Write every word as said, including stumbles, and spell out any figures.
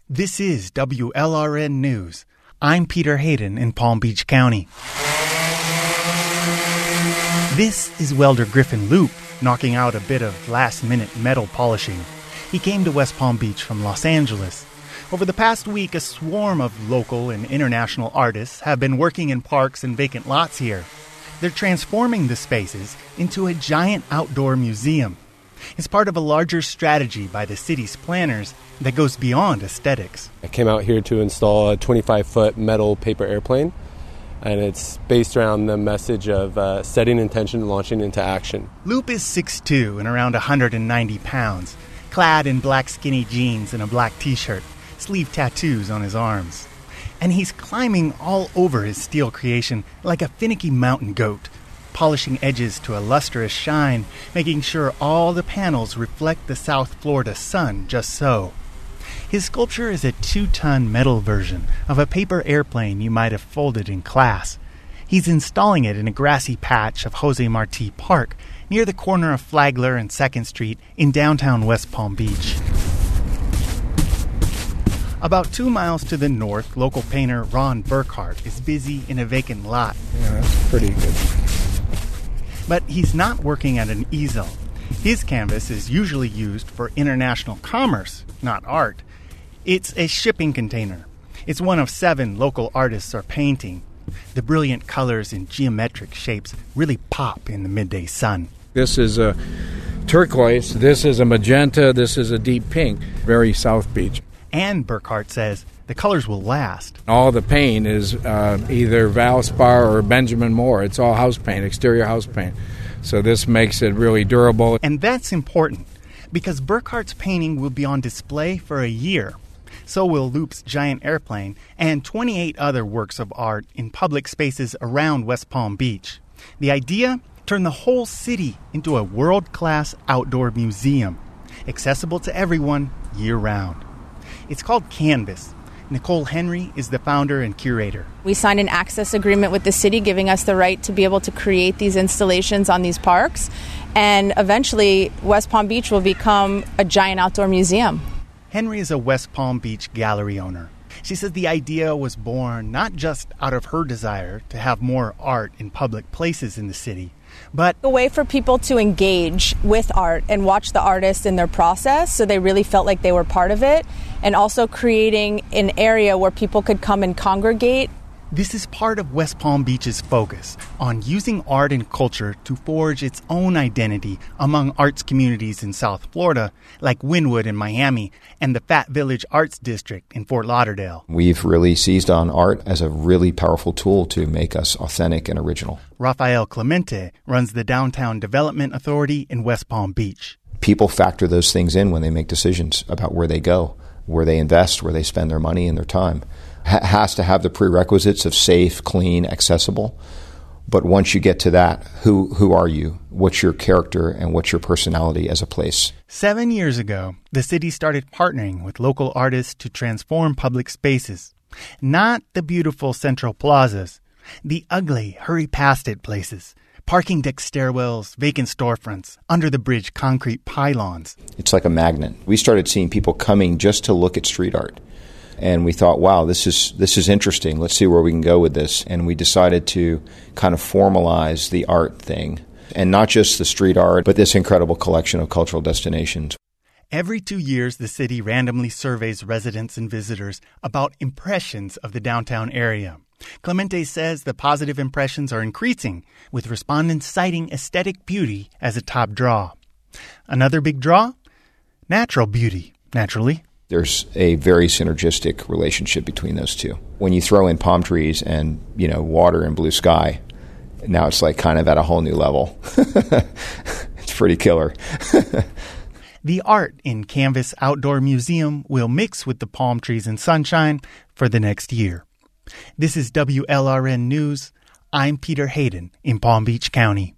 This is W L R N News. I'm Peter Hayden in Palm Beach County. This is welder Griffin Loop knocking out a bit of last-minute metal polishing. He came to West Palm Beach from Los Angeles. Over the past week, a swarm of local and international artists have been working in parks and vacant lots here. They're transforming the spaces into a giant outdoor museum. It's part of a larger strategy by the city's planners that goes beyond aesthetics. I came out here to install a twenty-five foot metal paper airplane, and it's based around the message of uh, setting intention and launching into action. Loop is six foot two and around one hundred ninety pounds, clad in black skinny jeans and a black t-shirt, sleeve tattoos on his arms. And he's climbing all over his steel creation like a finicky mountain goat, polishing edges to a lustrous shine, making sure all the panels reflect the South Florida sun just so. His sculpture is a two-ton metal version of a paper airplane you might have folded in class. He's installing it in a grassy patch of Jose Marti Park near the corner of Flagler and second Street in downtown West Palm Beach. About two miles to the north, local painter Ron Burkhart is busy in a vacant lot. Yeah, that's pretty good. But he's not working at an easel. His canvas is usually used for international commerce, not art. It's a shipping container. It's one of seven local artists are painting. The brilliant colors and geometric shapes really pop in the midday sun. This is a turquoise, this is a magenta, this is a deep pink. Very South Beach. And Burkhart says the colors will last. All the paint is uh, either Valspar or Benjamin Moore. It's all house paint, exterior house paint. So this makes it really durable. And that's important because Burkhart's painting will be on display for a year. So will Loop's giant airplane and twenty-eight other works of art in public spaces around West Palm Beach. The idea? Turn the whole city into a world-class outdoor museum, accessible to everyone year-round. It's called Canvas. Nicole Henry is the founder and curator. We signed an access agreement with the city giving us the right to be able to create these installations on these parks. And eventually, West Palm Beach will become a giant outdoor museum. Henry is a West Palm Beach gallery owner. She says the idea was born not just out of her desire to have more art in public places in the city, but a way for people to engage with art and watch the artists in their process so they really felt like they were part of it, and also creating an area where people could come and congregate. This is part of West Palm Beach's focus on using art and culture to forge its own identity among arts communities in South Florida, like Wynwood in Miami and the Fat Village Arts District in Fort Lauderdale. We've really seized on art as a really powerful tool to make us authentic and original. Rafael Clemente runs the Downtown Development Authority in West Palm Beach. People factor those things in when they make decisions about where they go, where they invest, where they spend their money and their time. It has to have the prerequisites of safe, clean, accessible. But once you get to that, who who are you? What's your character and what's your personality as a place? Seven years ago, the city started partnering with local artists to transform public spaces. Not the beautiful central plazas, the ugly, hurry-past-it places. Parking deck stairwells, vacant storefronts, under-the-bridge concrete pylons. It's like a magnet. We started seeing people coming just to look at street art. And we thought, wow, this is this is interesting. Let's see where we can go with this. And we decided to kind of formalize the art thing. And not just the street art, but this incredible collection of cultural destinations. Every two years, the city randomly surveys residents and visitors about impressions of the downtown area. Clemente says the positive impressions are increasing, with respondents citing aesthetic beauty as a top draw. Another big draw? Natural beauty, naturally. There's a very synergistic relationship between those two. When you throw in palm trees and, you know, water and blue sky, now it's like kind of at a whole new level. It's pretty killer. The art in Canvas Outdoor Museum will mix with the palm trees and sunshine for the next year. This is W L R N News. I'm Peter Hayden in Palm Beach County.